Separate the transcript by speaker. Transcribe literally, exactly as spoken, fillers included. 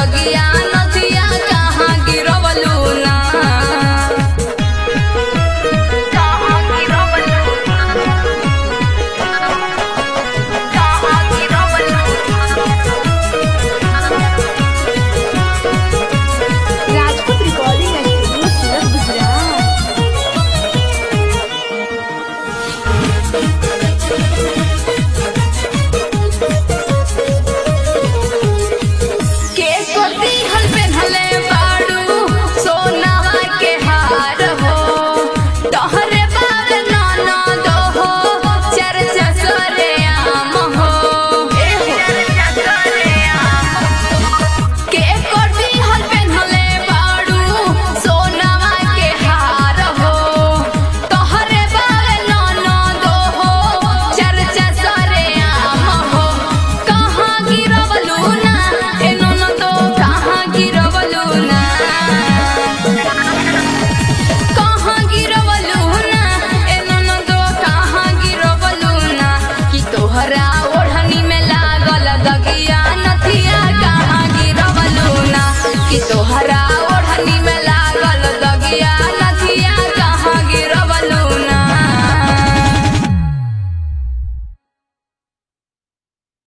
Speaker 1: दगिया नदिया कहाँ गिरवलू ना कहाँ गिरवलू कहाँ गिरवलू
Speaker 2: राजपूत रिकॉर्डिंग स्टूडियो सूरत गुजरात।
Speaker 1: के कोती हल पेन्हले बाड़ू सोनावा के हार हो तोहरे बार नाना दो हो चर्चा करे आम हो चर्चा करे आम के कोती हल पेन्हले बाड़ू सोनावा के हार हो तोहरे बार नाना दो हो चर्चा करे आम हो कहाँ गिरवलू ना ए नोनो तो कहाँ गिरवलू ना कहाँ गिरवलू ना ए नोनो तो कहाँ गिरवलू ना कि तोहरा ओढ़नी में लागल दगिया नथिया कहाँ गिरवलू ना कि तोहरा